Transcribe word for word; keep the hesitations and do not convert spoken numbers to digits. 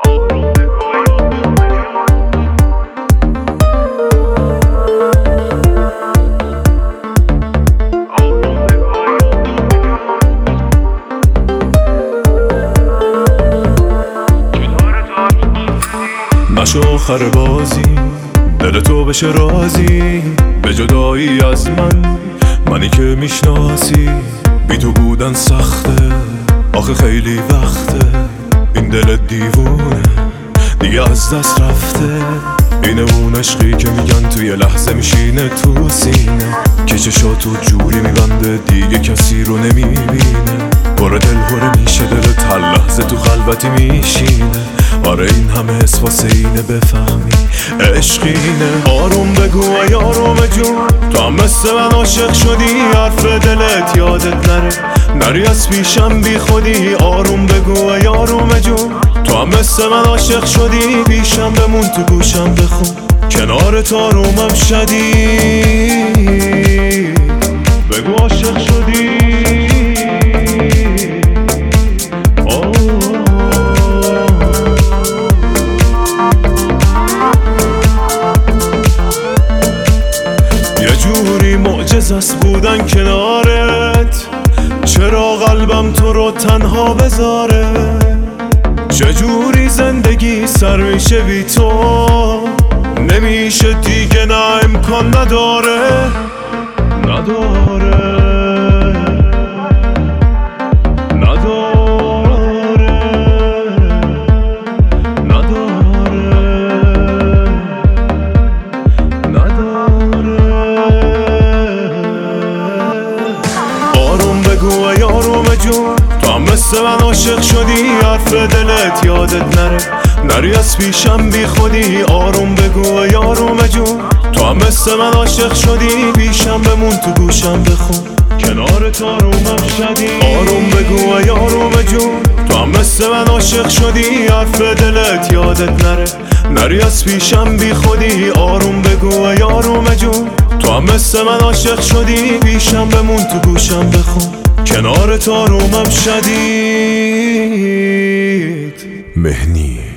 نشو آخر بازی دل تو بشه رازی به جدایی از من، منی که میشناسی. بی تو بودن سخته، آخه خیلی وقته این دل دیوونه دیگه از دست رفته. اینه اون عشقی که میگن توی لحظه میشینه تو سینه، که چشاتو جوری میبنده دیگه کسی رو نمیبینه. باره دل هره میشه دلت هر لحظه تو خلوتی میشینه. آره این همه حس واسه اینه بفهمی عشقینه. آروم بگو ای آروم جون، تو هم مثل من عاشق شدی، حرف دلت یادت نره نری از پیشم بی خودی. آروم بگو ای آروم جون، تو هم مثل من عاشق شدی، پیشم بمون تو گوشم بخون کنارت آرومم شدی. بگو عاشق شدی. جوری معجزست بودن کنارت، چرا قلبم تو رو تنها بذاره؟ چجوری زندگی سر میشه بی تو؟ نمیشه دیگه، نه امکان نداره نداره تو هم مثل من عاشق شدی، حرف دلت یادت نره نری از پیشم بی خودی. آروم بگو ای آروم جون، تو هم مثل من عاشق شدی، پیشم بمون تو گوشم بخون کنارت آرومم شدی. آروم بگو ای آروم جون، تو هم مثل من عاشق شدی، حرف دلت یادت نره نری از پیشم بی خودی. آروم بگو ای آروم جون، تو هم مثل من عاشق شدی، پیشم بمون تو گوشم بخون کنارت آرومم شدید. مهنی